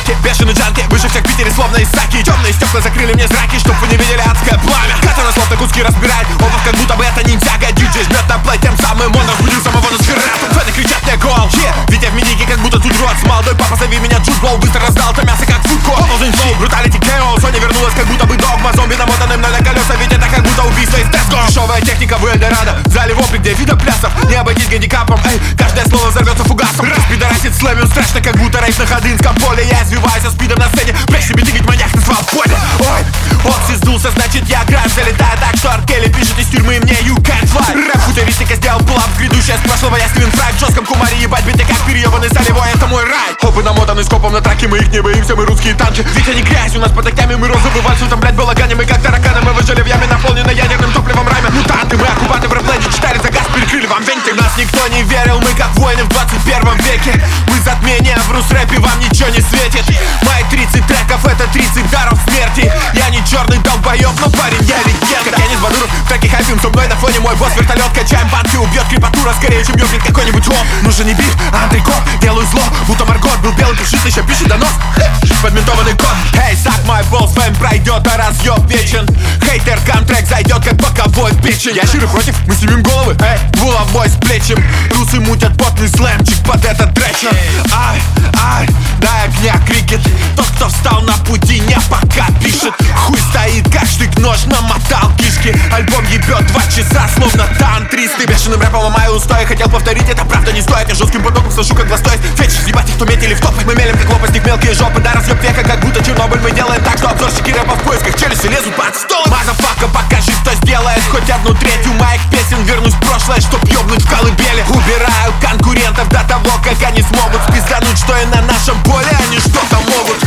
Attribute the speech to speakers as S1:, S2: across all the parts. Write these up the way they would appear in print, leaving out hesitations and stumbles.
S1: треки. Бешеный джанки, выживших в Питере словно из саки. Темные стекла закрыли мне зраки, чтоб вы не видели адское пламя, которое словно куски разбирает обувь, как будто бы это ниндзяга. Диджей жмет на плей, тем самым он разбудил самого Носферату. Фэны кричат мне гол, Витя в минике, как будто тут рот. Молодой папа, зови меня Джудбол, быстро раздал то мясо, как фудкорт. Он должен шоу, бруталити, KO. Соня вернулась, как будто бы догма. Зомби намотанным на колеса, ведь это как будто убийство из Теско. Дешевая техника в Эльдорадо, в зале вопли, где вида плясов. Не обойтись гандикапом, эй, каждое слово взорвется фугасом. Раз пидорасит слэмим, страшно, как будто рейс на Ходынском поле. Я извиваюсь со спидом на сцене, прежде себе тягать маньяк на свободе. Ой, Окси сдулся, значит я грань. Залетаю так, что Аркели пишет из тюрьмы мне you can't fly. Рэп-футуристика сделал плав, грядущая с прошлого. Я Стивен Фрай в жестком кумаре, ебать биты как переебанный солевой, это мой рай. Хопы намотаны скопом на траке, мы их не боимся, мы русские танки. Ведь они грязь, у нас под ногтями, мы розовый вальсу, там, блядь, балагане. Мы как тараканы, мы выжили в яме, наполненной ядерным топливом райме. Мутанты, мы оккупанты в рэп-ленде, читали за газ, перекрыли вам вентиль. В нас никто не верил, мы как воины в 21 веке. Мы затмение в рус-рэпе, вам ничего не светит. Мои 30 треков, это 30 даров смерти. Я не черный долбоеб, но парень, я легенда. Как я не Бадуров, треки хайпим со мной на фоне. Мой босс вертолет, качаем банки, убьет крепатура скорее, чем ёбнет какой-нибудь лоб. Нужен не бит, а антрикот, делаю зло, будто Маргот. Был белый пушистый, еще пишет донос, подментованный код. Эй, suck my balls, фэм пройдет, а разъеб вечен. Хейтер, контракт зайдет, как боковой печень. Я щирый против, мы снимем головы, эй, булавой с плечем. Русы мутят потный слэмчик под этот тречер. Ай, ай, дай огня, крикет. Тот, кто встал на пути, не пока пишет. Хуй стоит, как штык-нож, намотал кишки. Альбом ебет 2 часа, словно тантристы. Бешеным рэпом ломаю устои, хотел повторить, это правда не стоит. Я жестким потоком сношу, как властость. Фетиш, ебать их, кто метили в топах. Мы мелем, как лопастник, мелкие жопы. Да, разъеб века, как будто Чернобыль. Мы делаем так, что обзорщики рэпа в поисках челюсти лезут под стол. Мазафака, покажи, что сделает хоть 1/3 моих песен. Вернусь в прошлое, чтоб ёбнуть в колыбели. Убираю конкурентов до того, как они смогут спиздануть, что и на нашем поле они что-то могут.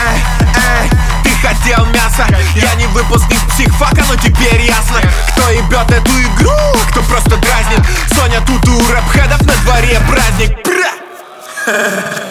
S1: Ты хотел мяса, я не выпускник психфака, но теперь ясно, кто ебет эту игру, а кто просто дразнит. Соня тут у рэп-хедов, на дворе праздник.